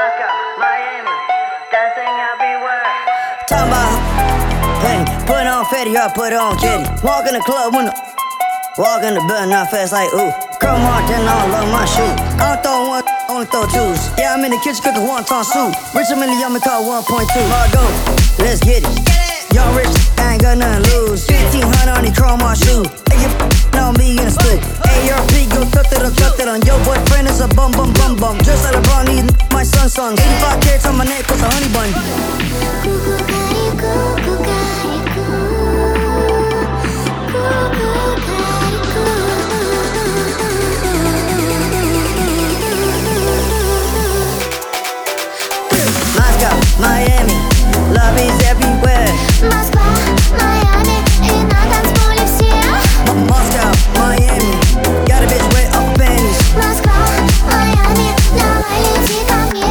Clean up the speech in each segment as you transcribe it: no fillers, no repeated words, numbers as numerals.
Moscow, Miami, dancing everywhere. Talking about, hey, put on Fetty or put on Jetty. Walk in the club when walk in the building, not fast like ooh. Girl Martin, I love my shoe. I don't throw one, only throw twos. Yeah, I'm in the kitchen cooking wonton soup. Rich and Millie, I'ma call 1.2. Margo, let's get it. Young rich, I ain't got nothing to lose. 1500 on the chrome on shoe. Hey, you on me in the stoop. ARP, go cut it on. Your boyfriend is a bum. Just like a brown, need my son. 85 carats on my neck, cause a honey bun. Moscow, Miami, love is everywhere. Москва, Майами, и на танцполе все. Moscow, Miami, got a bitch way up panties. Москва, Майами, давай лети ко мне.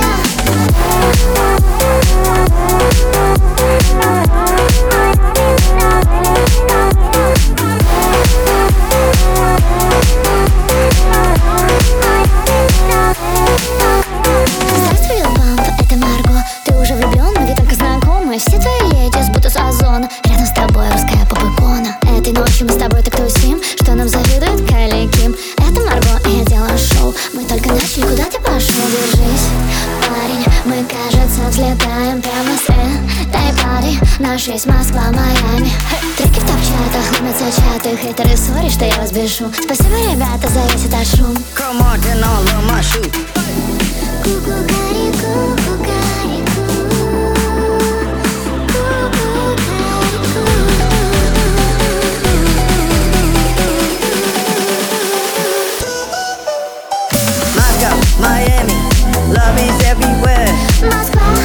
Здравствуй, Лил-Памп, это Марго. Ты уже влюблен, но ведь только знакомы. Все твои леди будто с озона. Рядом с тобой русская поп-икона. Этой ночью мы с тобой так тусим, что нам завидует Кайли Ким. Это Марго, и я делаю шоу. Мы только начали, куда ты пошел? Держись, парень, мы, кажется, взлетаем прямо с этой пары. Наш есть Москва, Майами. Треки в топ-чатах, ломятся чаты. Хейтеры ссорят, что я вас бешу. Спасибо, ребята, за весь этот шум. Come on, then I love my shoe. Ку-ку-карику, ку-карику. Moscow, Miami, love is everywhere. Москва,